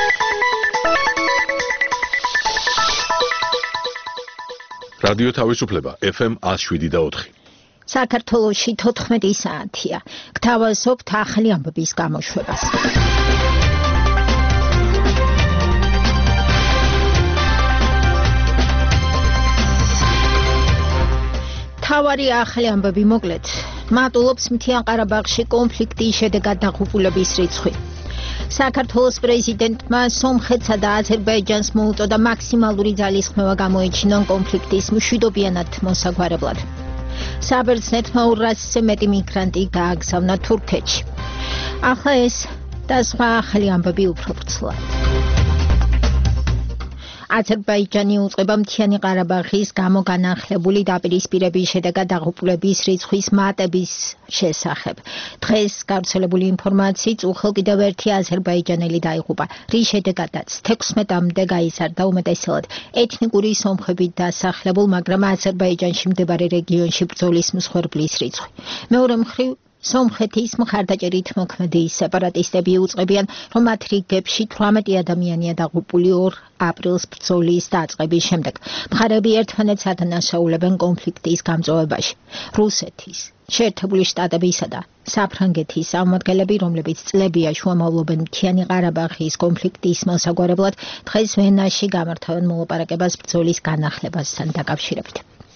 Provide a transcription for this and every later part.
რადიო თავისუფლება FM 107.4. საქართველოში 14 საათია. გთავაზობთ ახალი ამბების გამოშვებას. თავარი ახალი ამბები მოკლედ. მატულობს მთიან ყარაბაღში კონფლიქტის შედეგად დაღუპულების რიცხვი. საქართველოს პრეზიდენტმა სომხეთსა და აზერბაიჯანს მოუწოდა მაქსიმალური ძალისხმევა გამოეჩინონ კონფლიქტის მშვიდობიანად მოსაგვარებლად. საბერძნეთმა 200-ზე მეტი მიგრანტი გააგზავნა თურქეთში. ახლა ეს და სხვა ახალი ამბები უფრო ვრცლად. აზერბაიჯანი უწყება მთიანი ყარაბაღის გამო განახლებული დაპირისპირების შედეგად დაღუპულების რიცხვის მატების შესახებ. დღეს გავრცელებული ინფორმაციით უხელ კიდევ ერთი აზერბაიჯანელი დაიღუპა, რის შედეგადაც 16-მდე გაიზარდა უმეტესად ეთნიკური სომხებით დასახლებულ, მაგრამ აზერბაიჯანში მდებარე რეგიონში ბრძოლის მსხვერპლის რიცხვი. მეორე მხრივ სომხეთის მხარდაჭერით მოქმედი სეპარატისტები უწყებიან, რომ მათ რიგებში 18 ადამიანია დაღუპული 2 აპრილს ბრძოლის დაწყების შემდეგ. მხარეები ერთმანეთს ადანაშაულებენ კონფლიქტის გამწვავებაში. რუსეთის, შეერთებული შტატებისა და საფრანგეთის წარმომადგენლები, რომლებიც წლებია შუამავლობენ მთიანი ყარაბაღის კონფლიქტის მოსაგვარებლად, დღეს ვენაში გამართავენ მოლაპარაკებას ბრძოლის განახლებასთან დაკავშირებით.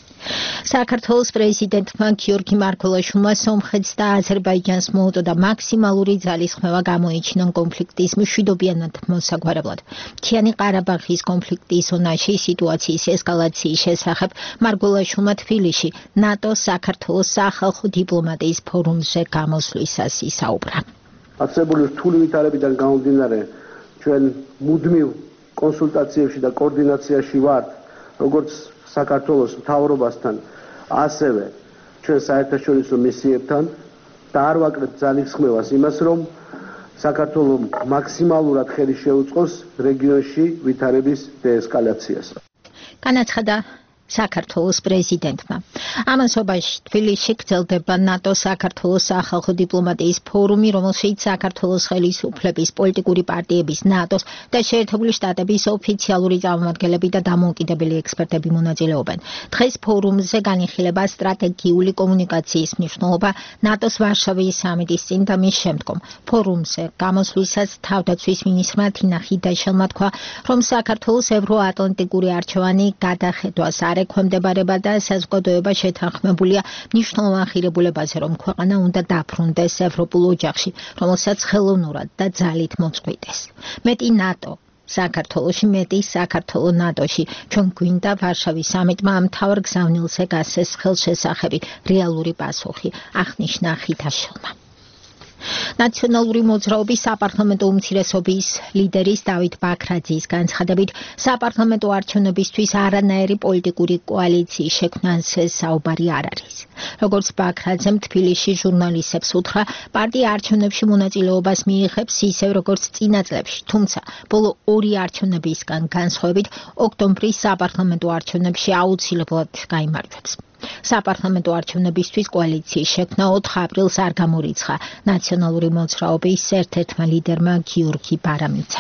საქართველოს პრეზიდენტმა გიორგი მარგველაშვილმა სომხეთს და აზერბაიჯანს მოუწოდა მაქსიმალური ძალისხმევა გამოეჩინონ კონფლიქტის მშვიდობიანად მოსაგვარებლად. მთიანი ყარაბაღის კონფლიქტის ზონაში სიტუაციის ესკალაციის შესახებ მარგველაშვილმა თბილისში ნატო-საქართველოს სახალხო დიპლომატიის ფორუმზე გამოსვლისას ისაუბრა. არსებული რთული ვითარებიდან გამომდინარე, ჩვენ მუდმივ კონსულტაციებში და კოორდინაციაში ვართ, როგორც საქართველოს მთავრობასთან, ასევე ჩვენ საერთაშორისო მისიებთან და არ ვაკლებთ ძალისხმევას იმას, რომ საქართველოს მაქსიმალურად ხელი შეუწყოს რეგიონში ვითარების დეესკალაციას. განაცხადა საქართველოს პრეზიდენტმა. ამასობაში თბილისში გრძელდება ნატო-საქართველოს სახალხო დიპლომატიის ფორუმი, რომელშიც საქართველოს ხელისუფლების პოლიტიკური პარტიების, ნატოს და შეერთებული შტატების ოფიციალური წარმომადგენლები და დამოუკიდებელი ექსპერტები მონაწილეობენ. დღეს ფორუმზე განიხილება სტრატეგიული კომუნიკაციის მნიშვნელობა ნატოს ვარშავის სამიტის წინ და მის შემდგომ. ფორუმზე გამოსვლისას თავდაცვის მინისტრმა თინა ხიდაშელმა თქვა, რომ საქართველოს ევროატლანტიკური არჩევანი გადახედვას ექვემდებარება და საზოგადოება შეთანხმებულია მნიშვნელოვან ღირებულებაზე, რომ ქვეყანა უნდა დაბრუნდეს ევროპულ ოჯახში, რომელსაც ხელოვნურად და ძალით მოწყვიტეს. მეტი ნატო საქართველოში, მეტი საქართველო ნატოში. ჩვენ გვინდა ვარშავის სამიტმა ამ მთავარ გზავნილზე გასცეს ხელშესახები, რეალური პასუხი, აღნიშნა ხიდაშელმა. ნაციონალური მოძრაობის საპარლამენტო უმცირესობის ლიდერის დავით ბაქრაძის განცხადებით, საპარლამენტო არჩევნებისთვის არანაირი პოლიტიკური კოალიციის შექმნაზე საუბარი არ არის. როგორც ბაქრაძემ თბილისში ჟურნალისტებს უთხრა, პარტია არჩევნებში მონაწილეობას მიიღებს ისევ როგორც წინა წლებში, თუმცა ბოლო 2 არჩევნებისგან განსხვავებით ოქტომბრის საპარლამენტო არჩევნებში აუცილებლად გაიმარჯვებს. საპარლამენტო არჩევნებისთვის კოალიციის შექმნა 4 აპრილს არ გამორიცხა ნაციონალური მოძრაობის ერთ-ერთმა ლიდერმა გიორგი ბარამიცამ.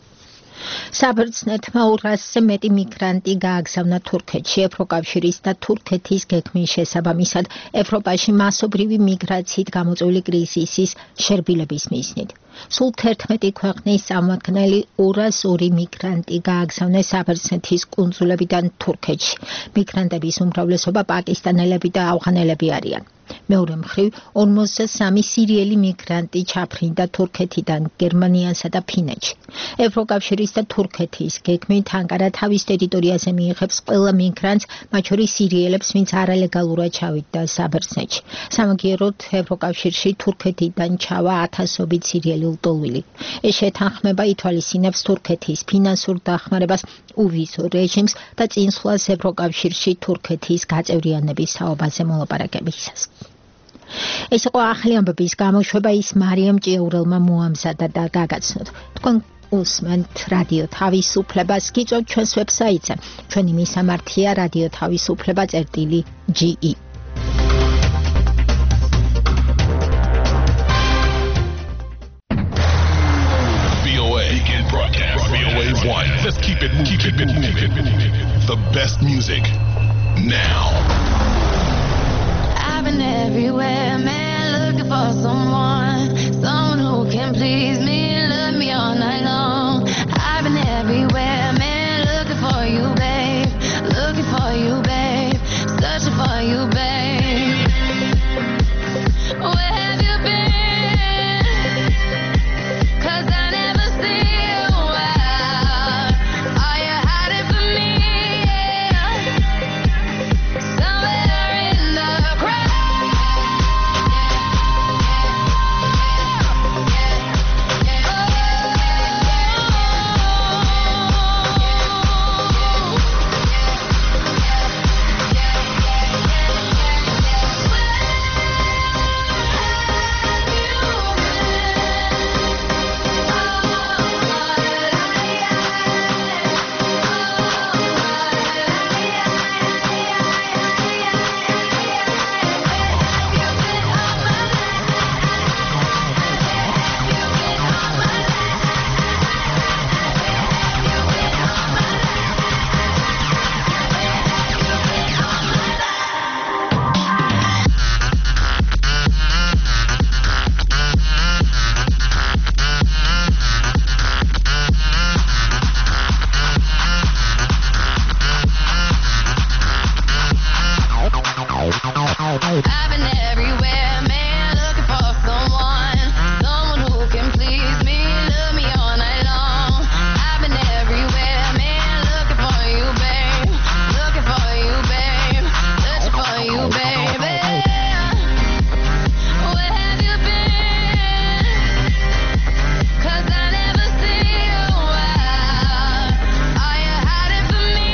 საბერძნეთმა 200-ზე მეტი მიგრანტი გააგზავნა თურქეთში. ევროკავშირის და თურქეთის გეგმის შესაბამისად ევროპაში მასობრივი მიგრაციით გამოწვეული კრიზისის შერბილების მიზნით. სულ 11 ქვეყნის წარმომადგენელი 202 მიგრანტი გააგზავნეს საბერძნეთის კუნძულებიდან თურქეთში. მიგრანტების უმრავლესობა პაკისტანელები და ავღანელები არიან. მეორე მხრივ 53 სირიელი მიგრანტი ჩაფრინდა თურქეთიდან გერმანიასა და ფინეთში. ევროკავშირის და თურქეთის გეგმით ანკარა თავის ტერიტორიაზე მიიღებს ყველა მიგრანტს, მათ შორის სირიელებს, ვინც არალეგალურად ჩავიდა საბერძნეთში. სამაგიეროდ ევროკავშირში თურქეთიდან ჩავა ათასობით სირიელი ლტოლვილი. ეს შეთანხმება ითვალისწინებს თურქეთის ფინანსურ დახმარებას, უვიზო რეჟიმს და წინსვლას ევროკავშირში თურქეთის გაწევრიანების საუბაზე მოლაპარაკებისას. ეს იყო ახალი ამბების გამოშვება, ის მარიამ ჭიაურელმა მოამზადა და გაგაცნოთ. თქვენ უსმენთ რადიო თავისუფლებას, გიწევთ ჩვენს ვებსაიტზე. ჩვენი მისამართია რადიო თავისუფლება.ge. VOA Weekend Broadcast. Just keep it moving. The best music now. I've been everywhere, man, looking for someone who can please me, love me all night long. I've been everywhere, man, looking for you, babe, searching for you, babe. Where have you been? 'Cause I never see you out. Are you hiding from me? Somewhere in the crowd. I've been everywhere, man, looking for someone who can please me, love me all night long. I've been everywhere, man, looking for you, babe, searching for you, baby. Where have you been? 'Cause I never see you out. Are you hiding from me?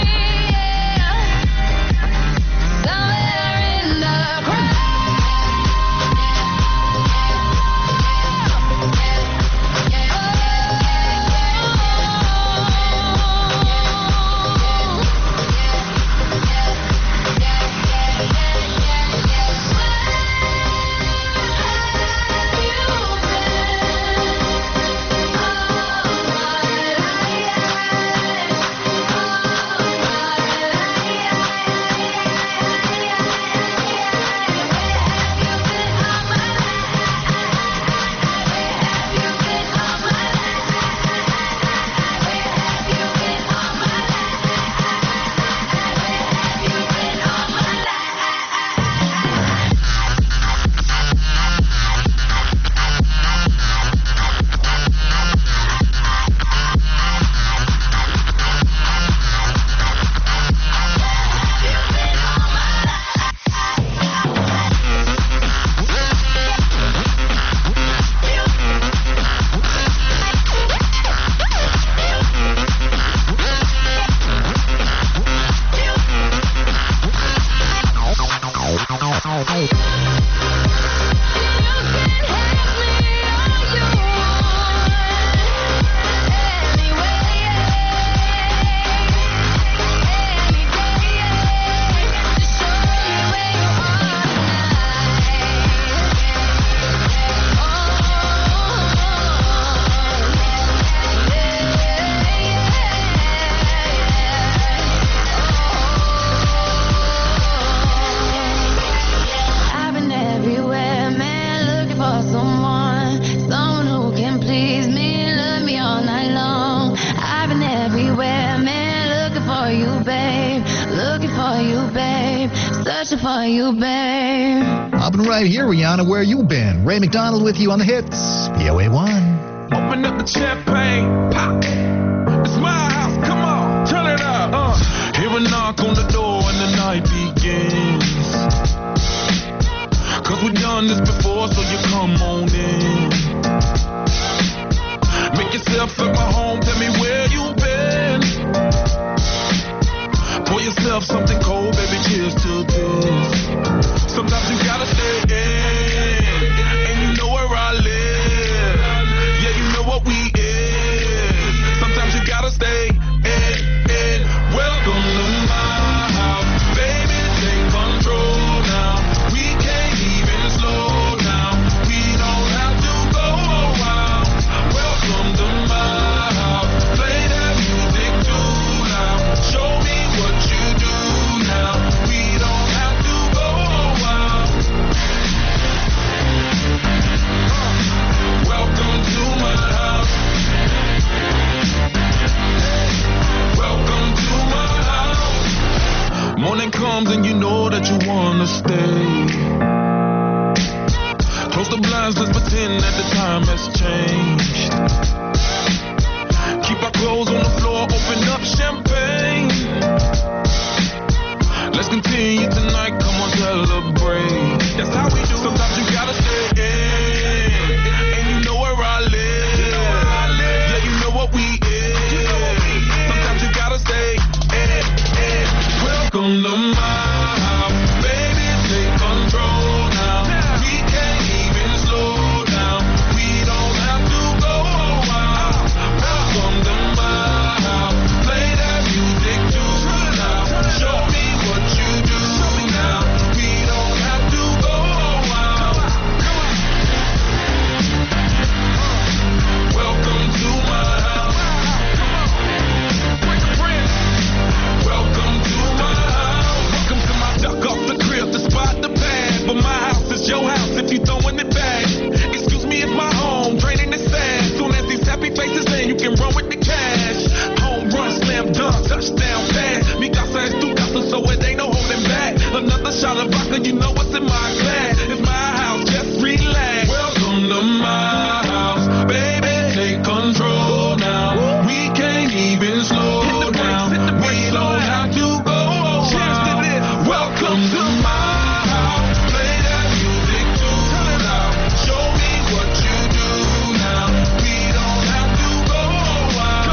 Somewhere in the crowd. I've been everywhere, man, looking for someone who can please me, love me all night long. I've been everywhere, man, looking for you, babe, searching for you, babe. I've been right here, Rihanna. Where you been? Ray McDonald with you on the hits. POA1. Open up the champagne, pop. It's my house, come on, turn it up. Hear a knock on the door and the night begins. 'Cause we've done this before, so you come on in. Make yourself at my home, tell me where you been. Pour yourself something cold, baby, cheers to this. Sometimes you gotta stay in, and you know where I live. Yeah, you know what we is. Sometimes you gotta stay in. Welcome to my house, baby, take control now. We can't even slow down. We don't have to go around. time has changed. Keep our clothes on the floor, open up champagne. Let's continue tonight, come on, celebrate. That's how we do. Sometimes you gotta stay in, and you know where I live. Yeah, you know what we is. Sometimes you gotta stay in. Welcome to my house, baby, take control now. We can't even slow down. We don't have to go out. Welcome to my house, play that music too loud. Show me what you do now. We don't have to go out. Welcome to my house. Welcome to my house. Welcome to my duck off the crib, the spot, the pad. But my house is your house if you throwing it back. Excuse me, it's my home, draining the sand. Soon as these happy faces in, you can run with the cash. Home run, slam dunk, touchdown pass. Mi casa es tu casa, so it ain't no holding back. Another shot of vodka, you know what's in my glass. It's my house, just relax. Welcome to my house, baby, take control now. We can't even slow down. We don't have to go out. Welcome to my house, play that music too loud. Show me what you do now. We don't have to go out.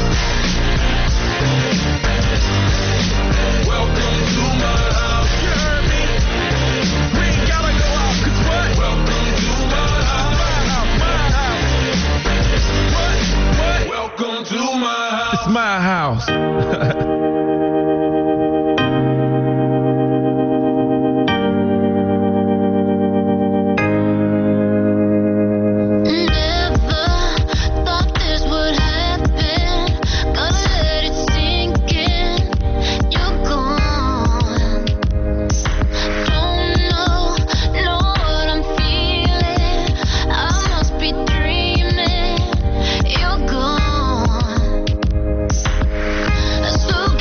Welcome to my house. You heard me? We ain't gotta go out, 'cause what? Welcome to my house. What? Welcome to my house. It's my house. Never thought this would happen. Gotta let it sink in. You're gone. Don't know what I'm feeling. I must be dreaming. You're gone. So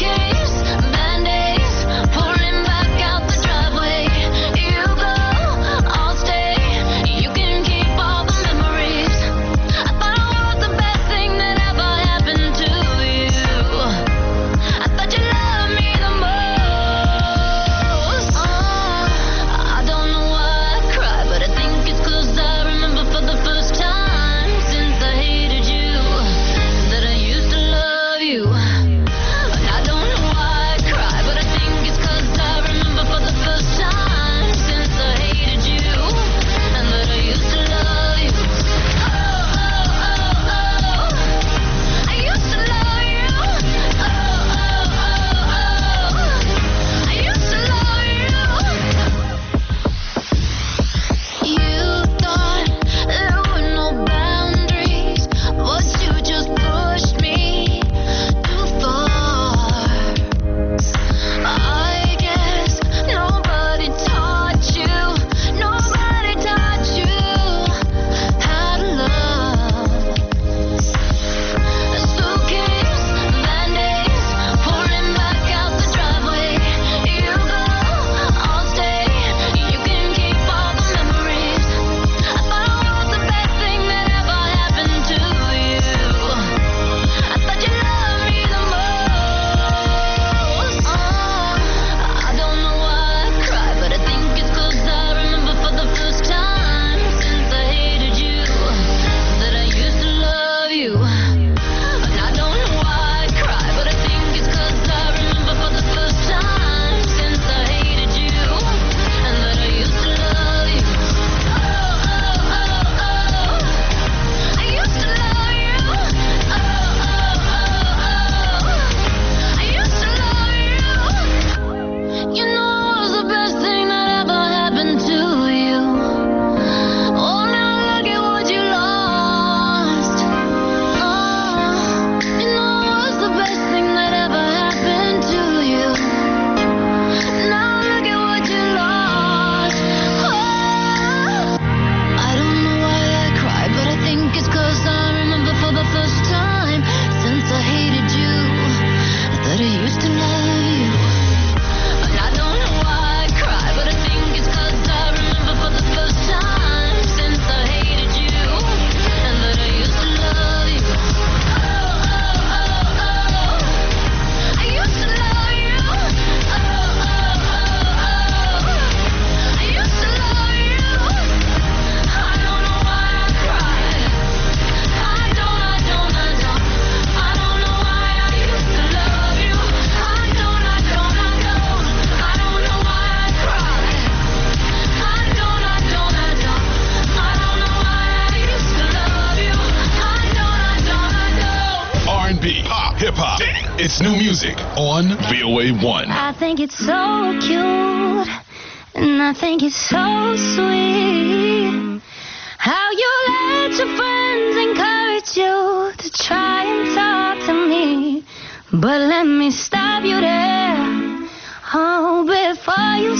It's new music on VOA1. I think it's so cute, and I think it's so sweet, how you let your friends encourage you to try and talk to me. But let me stop you there, oh, before you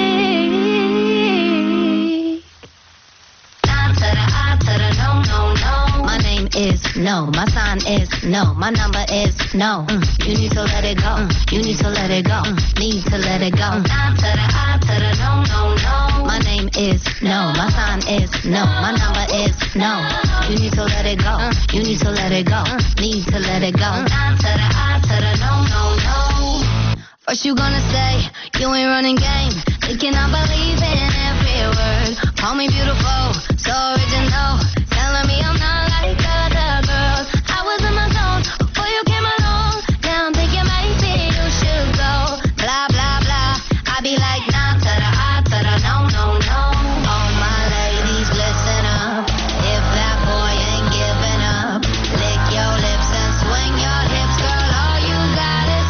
speak. Nah to the I to the no, no, no. My name is no, my sign is no, my number is no. You need to let it go, you need to let it go, need to let it go. Nah to the I to the no, no, no. My name is no, my sign is no, my number is no. You need to let it go, you need to let it go, need to let it go. Nah to the I to the no, no, no. First you gonna say you ain't running game, thinking I believe in every word. Call me beautiful, so original, telling me I'm not like other girls. I was in my zone before you came along. Now I'm thinking maybe you should go. Blah blah blah. I be like nah to the I to the no, no, no. All my ladies, listen up. If that boy ain't giving up, lick your lips and swing your hips, girl. All you gotta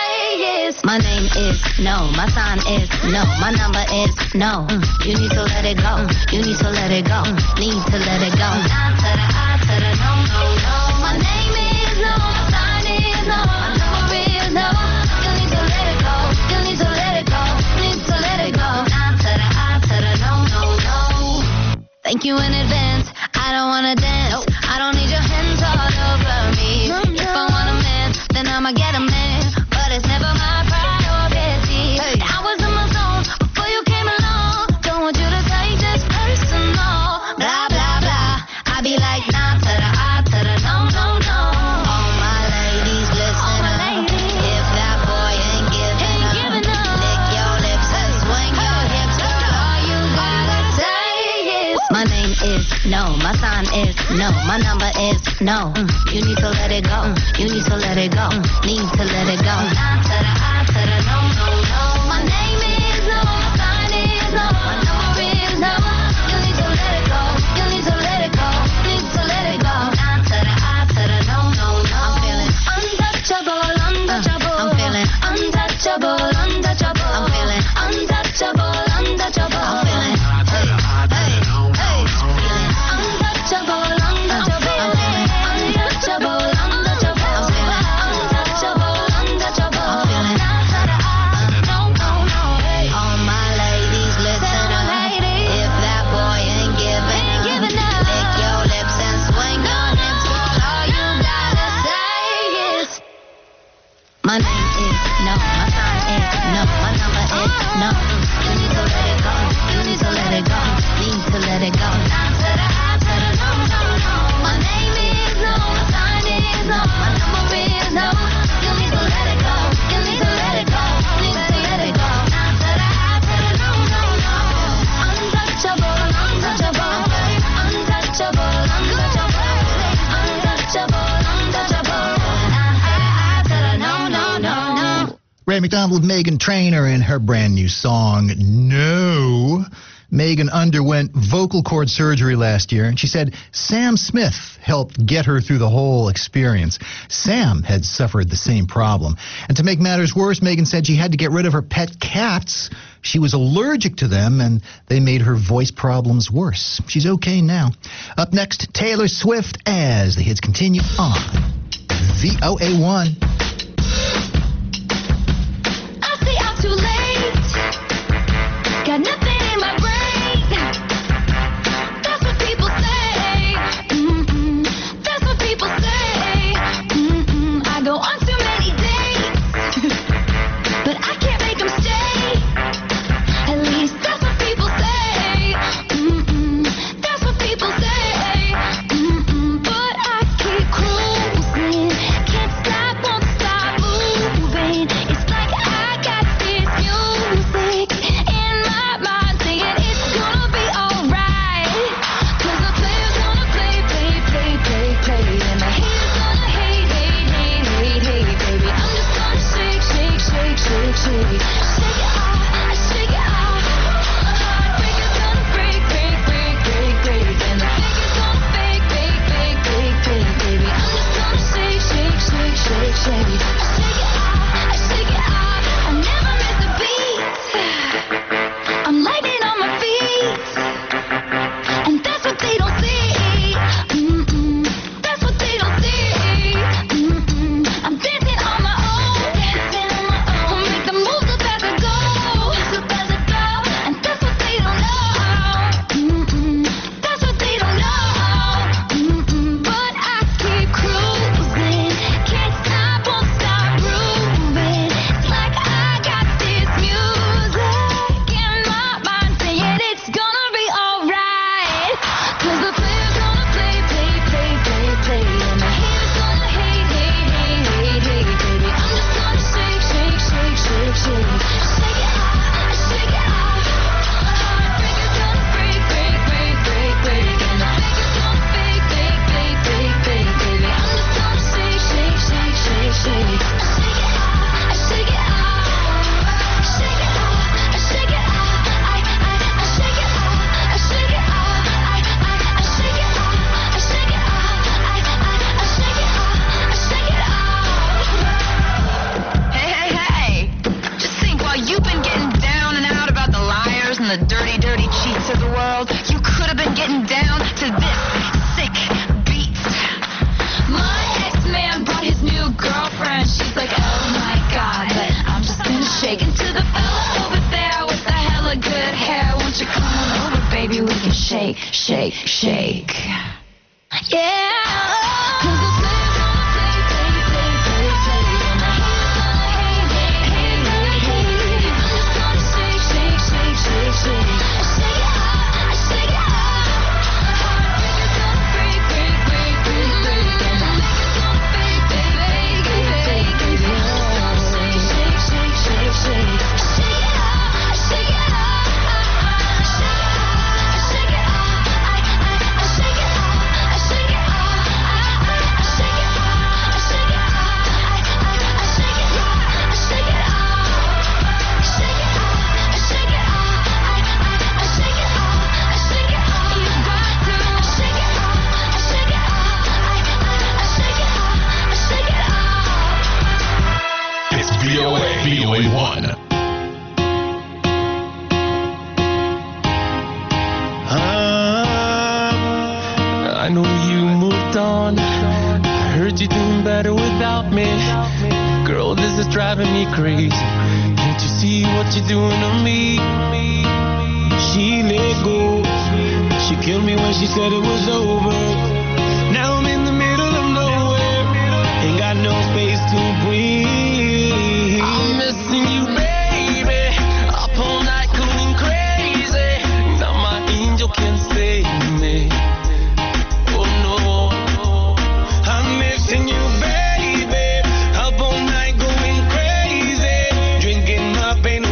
say is my name is no, my sign is no, my number is no. You need to let it go, you need to let it go, need to let it go. Nah to the I to the no, no, no. My name is no, my sign is no, my number is no. You need to let it go, you need to let it go, need to let it go. Nah to the I to the no, no, no. Thank you in advance, I don't wanna dance, I don't need your hands all over me. If I want a man, then I'ma get a man, but it's never my priority. I was in my zone before you came along, don't want you to take this personal. Blah blah blah, I be like nah to the I to the no, no, no. All my ladies, listen up. If that boy ain't giving up, lick your lips and swing your hips, girl. All you gotta say is my name is no, my sign is no, my number is no. You need to let it go, you need to let it go, need to let it go. Nah to the I to the no, no, no. My name is no, my sign is no, my number is no. You need to let it go, you need to let it go, need to let it go. Nah to the I to the no, no, no. I'm feeling untouchable, untouchable. I'm feeling untouchable, untouchable. I'm feeling untouchable, untouchable. I'm feeling hey, hey, hey. Untouchable, untouchable. I'm feeling untouchable, untouchable. I'm feeling untouchable, untouchable. I'm feeling nah to the I, no, no, no. All my ladies, listen up. If that boy ain't giving up, lick your lips and swing your hips, girl. All you gotta say is my name is no, my sign is no, my number is no. You need to let it go, you need to let it go, need to let it go. Nah to the I to the no, no, no. My name is no, my sign is no, my number is no. You need to let it go, you need to let it go, need to let it go. Nah to the I to the no, no, no. Untouchable, untouchable, untouchable, untouchable, untouchable, untouchable. Nah to the I to the no, no, no, no. Ray McDonald with Meghan Trainor in her brand new song, No. Meghan underwent vocal cord surgery last year, and she said Sam Smith helped get her through the whole experience. Sam had suffered the same problem. And to make matters worse, Meghan said she had to get rid of her pet cats. She was allergic to them, and they made her voice problems worse. She's okay now. Up next, Taylor Swift as the hits continue on VOA1. I say I'm too late. Got nothing in my brain. That's what people say. That's what people say. I go on too many dates, but I can't make them stay. At least that's what people say. That's what people say. But I keep cruising. Can't stop, won't Yeah. VOA1. I know you moved on. I heard you doing better without me. Girl, this is driving me crazy. Can't you see what you're doing to me? She let go. She killed me when she said it was over. Now I'm in the middle of nowhere. Ain't got no space to breathe. I'm missing you, baby. Up all night going crazy. Now my angel can't save me. Oh no, I'm missing you, baby. Up all night going crazy, drinking my pain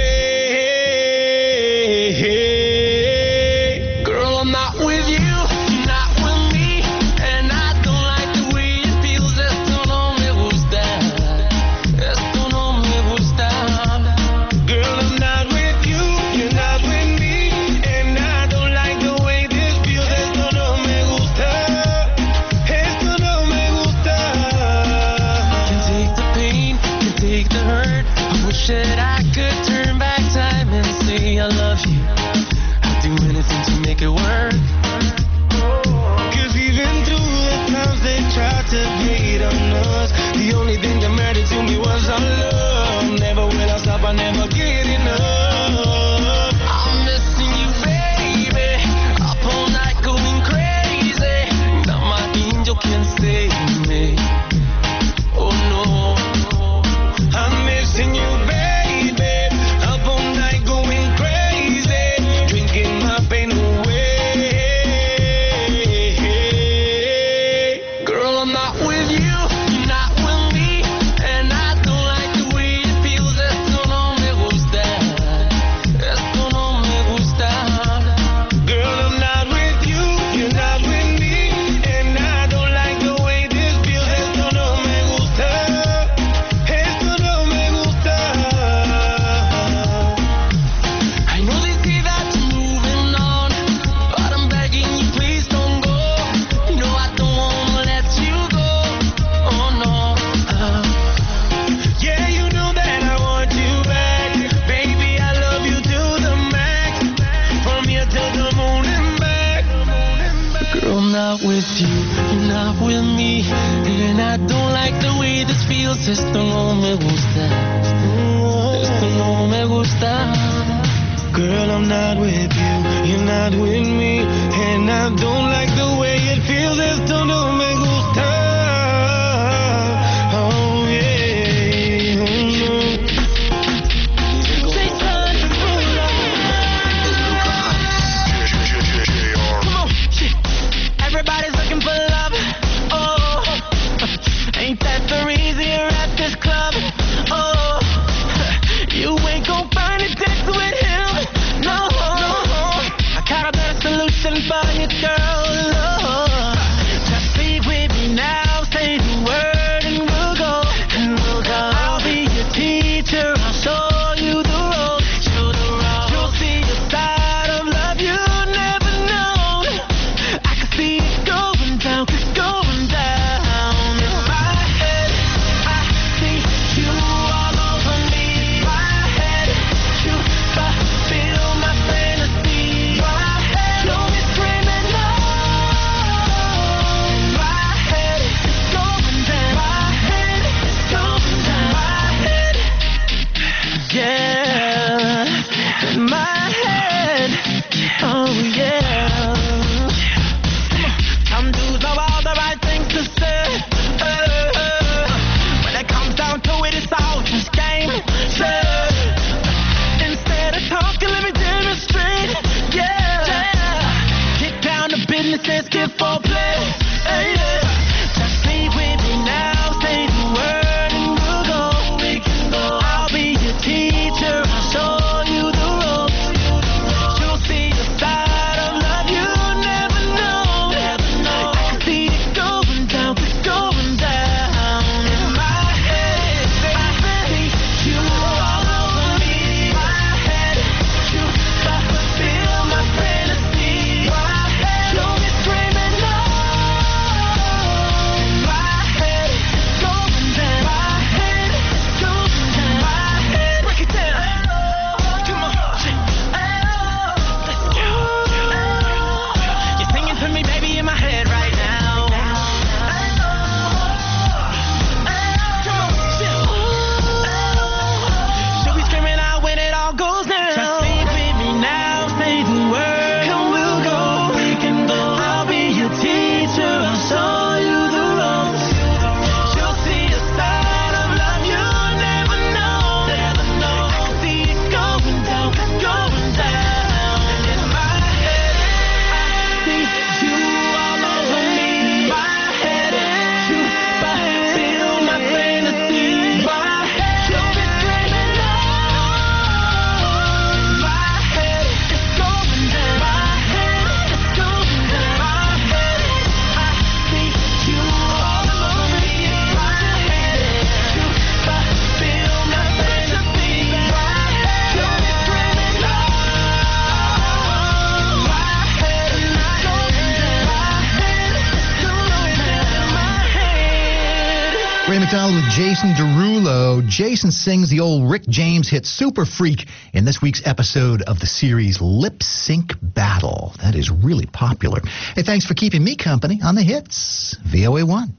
away. Girl, I'm not with you, you're not with me, and I don't like the way it feels. Esto no me gusta, esto no me gusta. Girl, I'm not with you, you're not with me, and I don't like the way this feels. Esto no me gusta, esto no me gusta. Can take the pain, can take the hurt. I wish that I could turn back time and say I love you. I'd do anything to make it work. Cause even through the times they tried to hate on us, the only thing that mattered to me was our love. Never will I stop, I never get enough. I'm missing you, baby. Up all night going crazy. Now my angel can't save me. Oh no, I'm missing you, baby. Up all night going crazy, drinking my pain away. Girl, I'm not with you, you're not with me, and I don't like the way it feels. Esto no me gusta, esto no me gusta. Girl, I'm not with you, you're not with me, and I don't like the way this feels. Esto no me gusta, esto no me gusta. I know they say that you're moving on, but I'm begging you, please don't go. No, I don't wanna let you go. Oh no. Yeah, you know that I want you back. Baby, I love you to the max. From here to the moon and back. Girl, I'm not with you, you're not with me, and I don't like the way this feels. Esto no me gusta, esto no me gusta. Girl, I'm not with you, you're not with me, and I don't like the way it feels. Esto no me gusta. Oh yeah, Come on, shit. Everybody's looking for love. Oh, ain't that the reason you're at this club? Oh, you ain't gon' find a text with him. No, I got a better solution for you, girl. Oh, just leave Ray McDonald with Jason Derulo. Jason sings the old Rick James hit Super Freak in this week's episode of the series Lip Sync Battle. That is really popular. Hey, thanks for keeping me company on the hits. VOA1.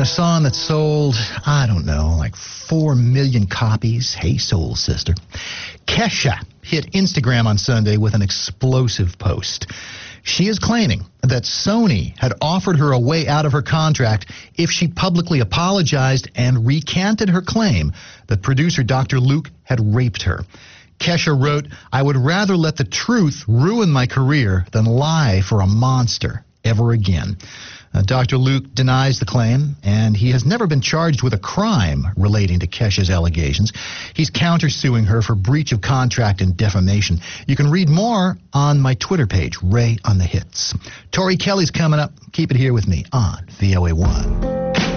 song that sold, I don't know, like 4 million copies. Hey, soul sister. Kesha hit Instagram on Sunday with an explosive post. She is claiming that Sony had offered her a way out of her contract if she publicly apologized and recanted her claim that producer Dr. Luke had raped her. Kesha wrote, "I would rather let the truth ruin my career than lie for a monster ever again." Dr. Luke denies the claim, and he has never been charged with a crime relating to Kesha's allegations. He's countersuing her for breach of contract and defamation. You can read more on my Twitter page, Ray on the Hits. Tori Kelly's coming up. Keep it here with me on VOA1.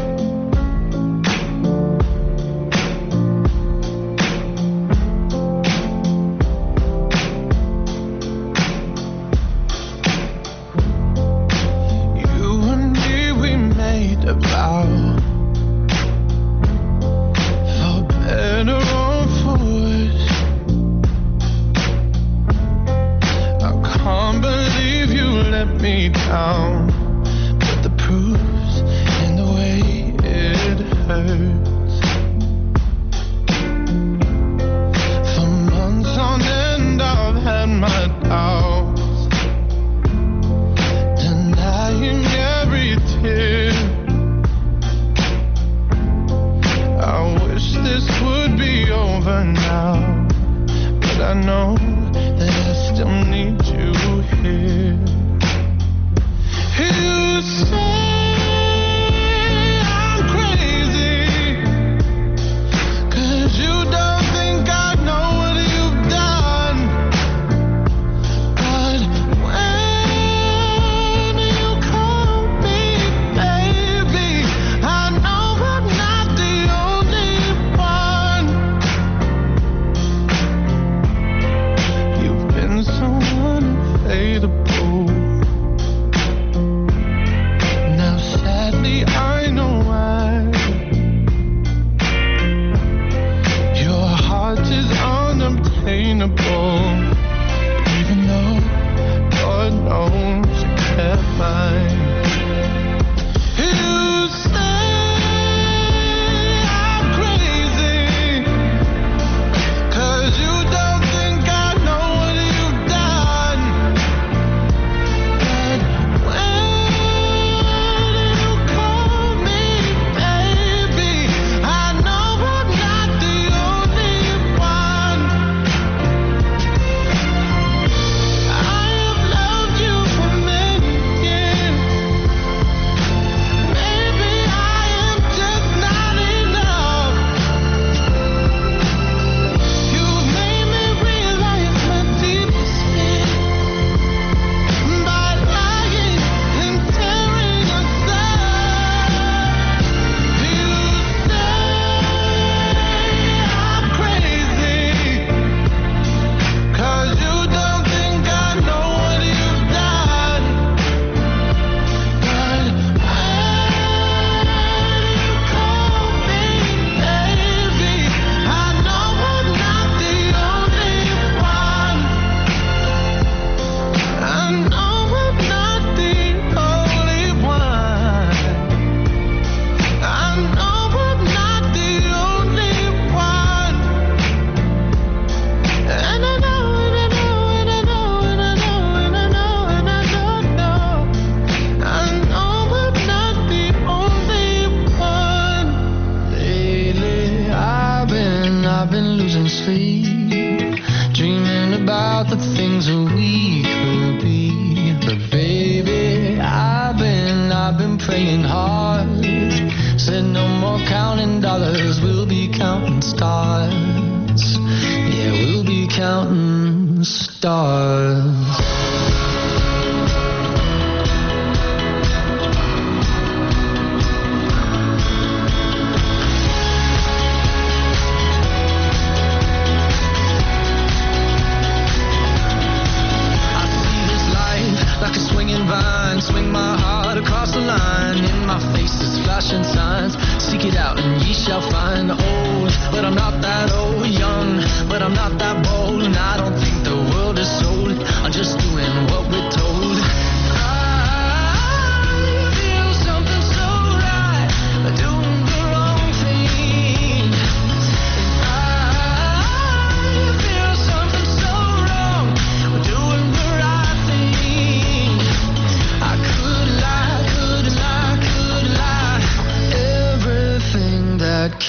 Swing my heart across the line. In my face is flashing signs. Seek it out and ye shall find. Old, but I'm not that old. Young, but I'm not that bold. And I don't think the world is sold.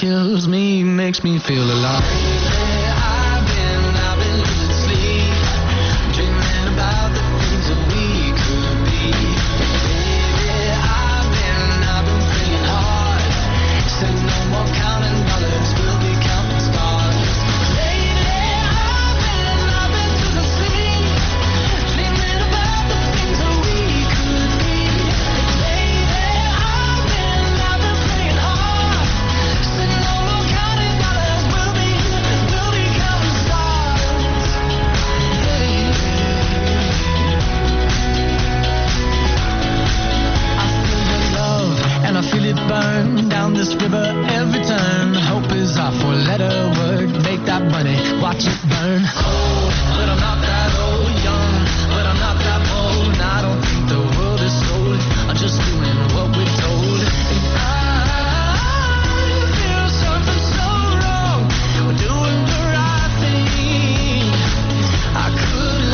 kills me, makes me feel alive. I've been losing sleep, dreaming about the things that we could be. Baby, I've been praying hard, said no more counting dollars, we'll be counting stars. Lately, I've been losing sleep, dreaming about the things that we could be. Lately, I've been praying hard, said no more counting dollars, we'll be counting stars. I feel your love and I feel it burn down this river every turn. Hope is our four-letter word. Make that money, watch it burn. Old, but I'm not that old. Young, but I'm not that bold. I don't think the world is sold. I'm just doing what we're told. And I feel something so wrong. We're doing the right thing. I could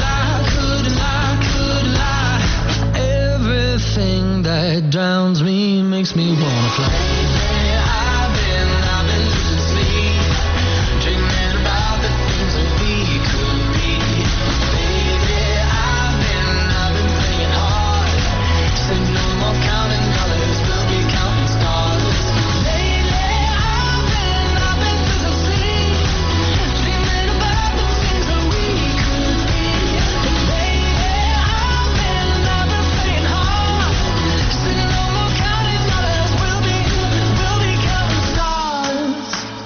lie. Everything that drowns me makes me wanna fly. I've been losing sleep, dreaming about the things that we could be. Baby, I've been praying hard, said no more counting dollars, we'll be counting stars. Lately, I've been losing sleep, dreaming about the things that we could be. Baby, I've been praying hard, said no more counting dollars, we'll be counting stars.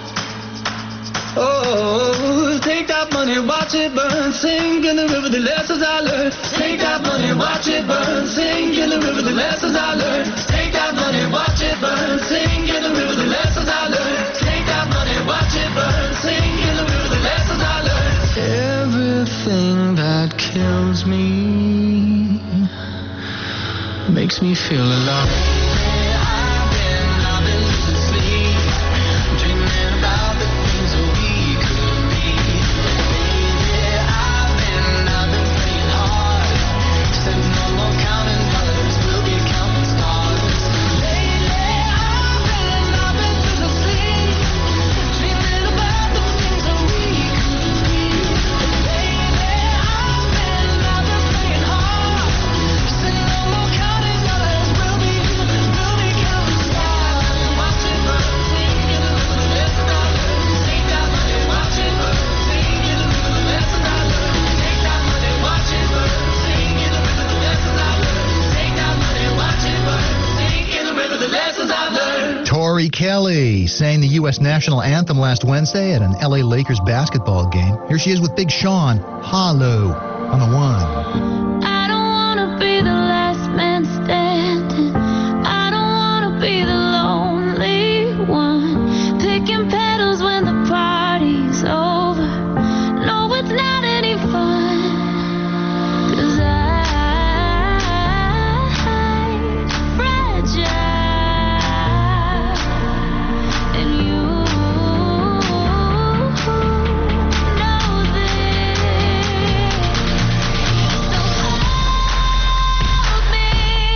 Oh, take that money, watch it burn, sing in the river the lessons I learned. Take that money, watch it burn, sing in the river the lessons I learned. Take that money, watch it burn, sing in the river the lessons I learned. Take that money, watch it burn, sing in the river the lessons I learned. Everything that kills me makes me feel alive. I've been losing sleep, dreaming about the things that we could be. Baby, I've been praying hard, said no more counting dollars, we'll be counting stars. Lately, I've been losing sleep, dreaming about the things that we could be. Baby, I've been praying hard, said no more counting dollars, we'll be counting stars. Watch it burn, sing in the river the lessons I learned. Take that money, watch it burn, sing in the river the lessons I learned. Take that money, watch it burn, sing in the river the lessons I learned. Take that money, watch it burn, sing in the river the lessons I learned. Tori Kelly sang the U.S. national anthem last Wednesday at an L.A. Lakers basketball game. Here she is with Big Sean, Hollow, on the one. I don't wanna be the last man standing. I don't wanna be the lonely one, picking petals when the party's over. No, it's not any fun, 'cause I'm fragile, and you know this. So hold me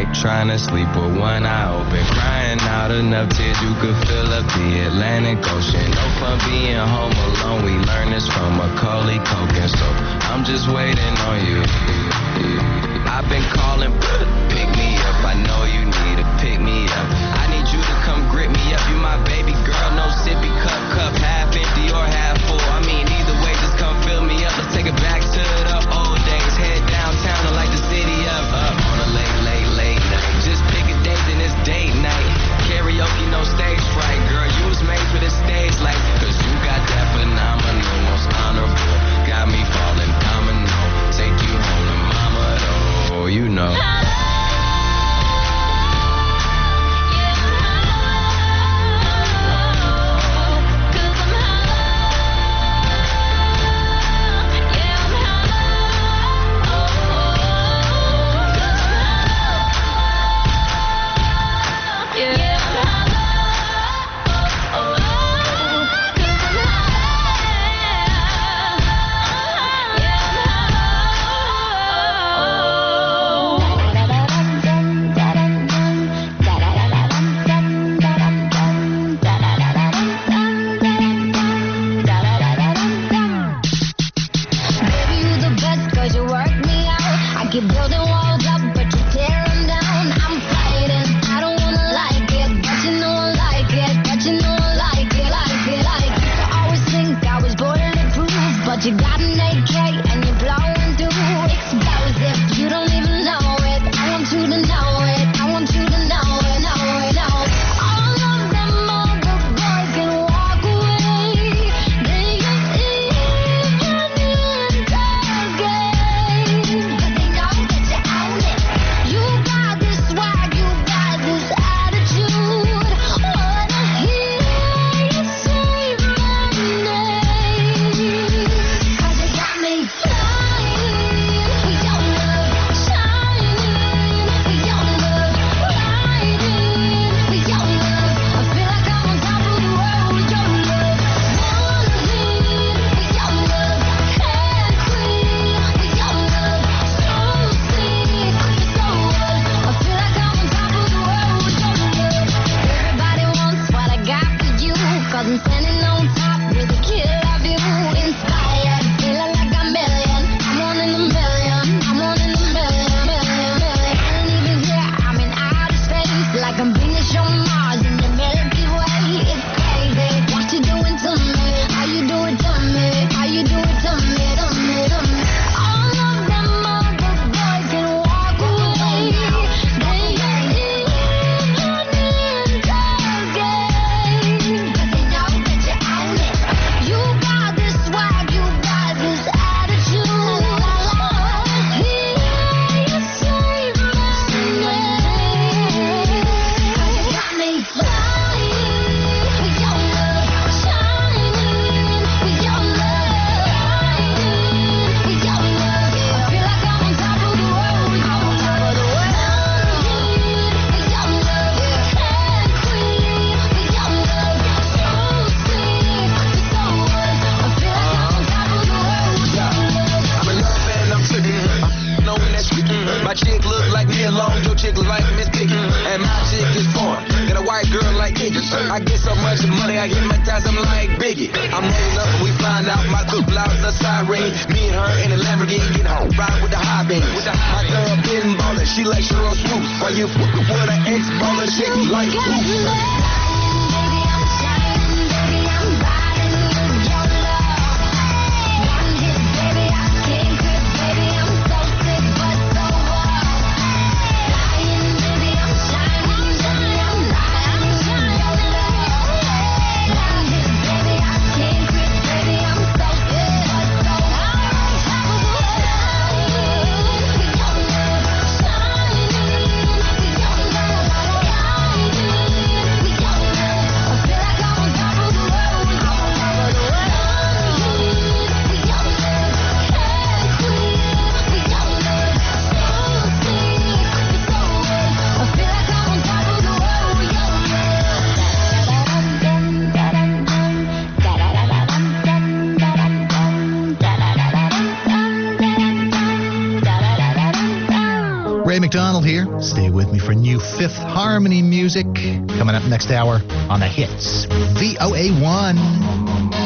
night, trying to sleep with one eye open, crying out enough tears you could fill up the Atlantic Ocean. No fun being home alone, we learned this from Macaulay Culkin, so I'm just waiting on you. I've been calling, pick me up, I know you need to pick me up. I need you to come grip me up, you my baby girl, no sippy cup, half empty or half full. I mean, either way, just come fill me up. Let's take it back to the old days, head downtown to light the city up on a late night. Just pick a date and it's date night. Karaoke, no stage fright, girl, you was made for this stage life, cause you got that phenomenal, most honorable, got me falling domino, take you home to mama though, you know. I get so much money, I hypnotize them like Biggie. I'm rolling up and we find out my good blouse a siren. Me and her in a Lamborghini get home, ride with the high beam. My girl been ballin', she like Sheryl Swoop. While you fuckin' with an ex-baller chick like who? McDonald here. Stay with me for new Fifth Harmony music coming up next hour on the hits. VOA1.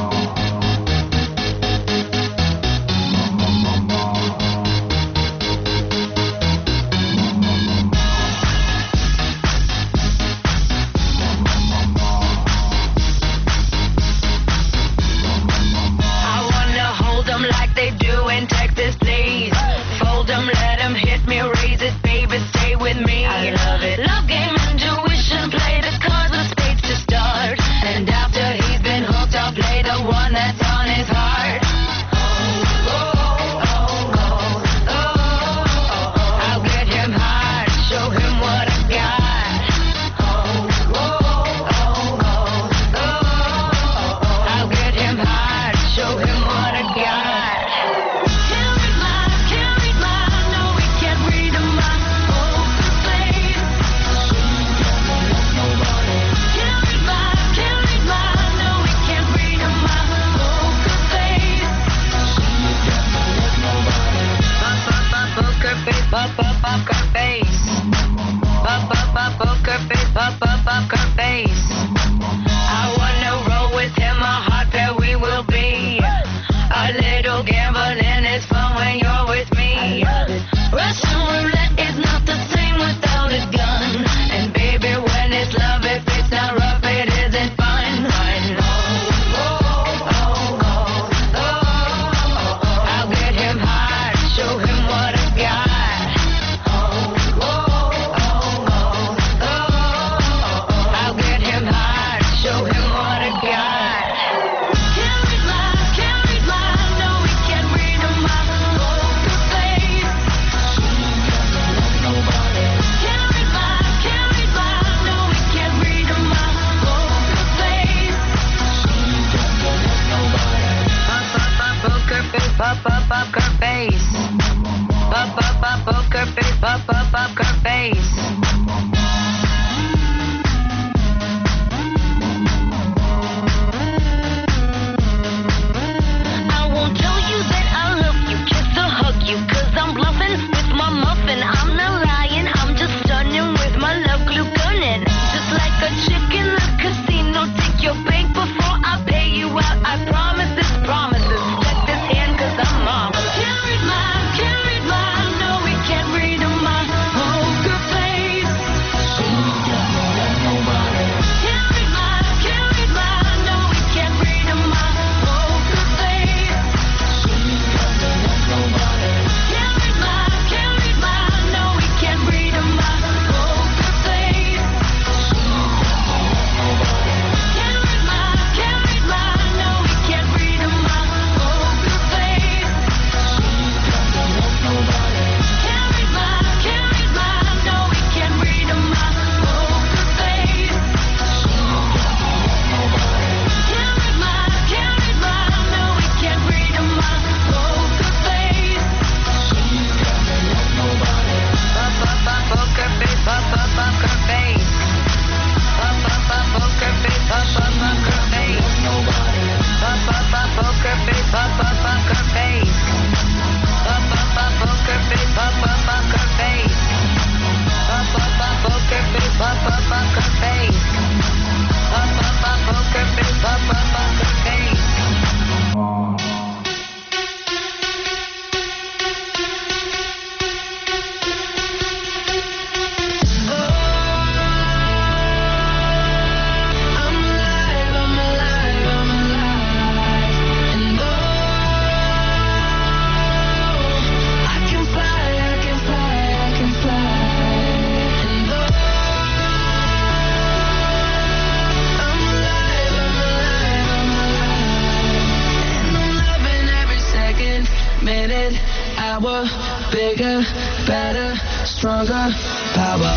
Bigger, better, stronger, power.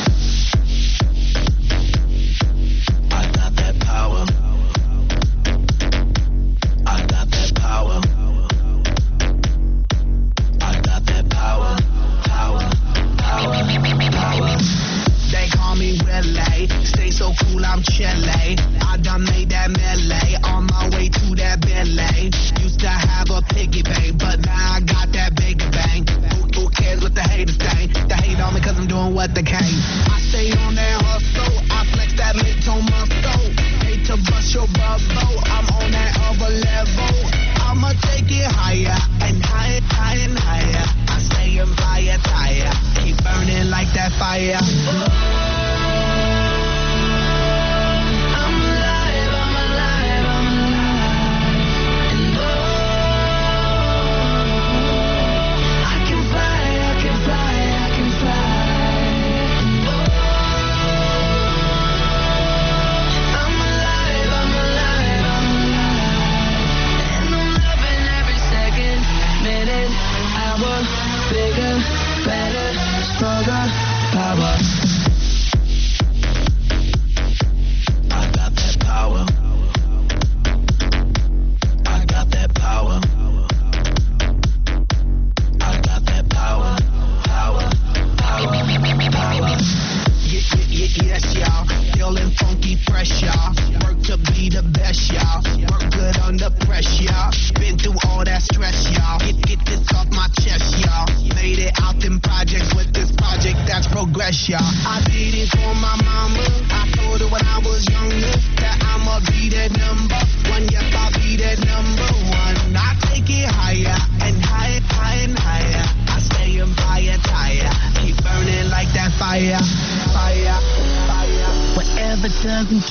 I got that power. I got that power. I got that power. Power, power, power. They call me Willie. Stay so cool, I'm chilly. I done made that melee on my way to that Bentley. Used to have a piggy bank, but now I got that bigger bang. Who cares what the haters say? They hate on me 'cause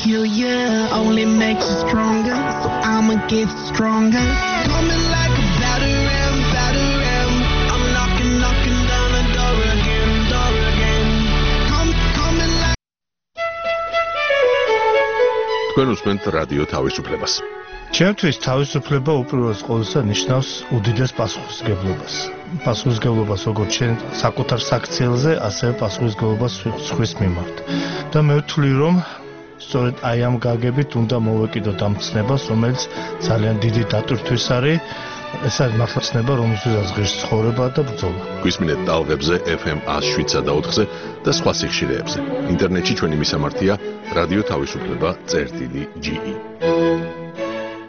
kill you only makes you stronger, so I'ma get stronger. Coming like a battering, battering. I'm knocking, knocking down the door again, door again. Coming like. თქვენ უსმენთ რადიო თავისუფლებას. ჩემთვის თავისუფლება უპირველეს ყოვლისა ნიშნავს უდიდეს პასუხისმგებლობას. პასუხისმგებლობას როგორც შენ საკუთარ საქციელზე, ასევე პასუხისმგებლობას სხვის მიმართ. და მე ვთვლი, რომ სწორედ აი ამ გაგებით უნდა მოვეკიდოთ ამ ცნებას, რომელიც ძალიან დიდი დატვირთვის არის. ეს არის მართლა ცნება, რომელსაც ღირს ცხოვრება და ბრძოლა. გვისმინეთ ტალღებზე FM 107.4-ზე და სხვა სიხშირეებზე. ინტერნეტში ჩვენი მისამართია რადიო თავისუფლება.ge.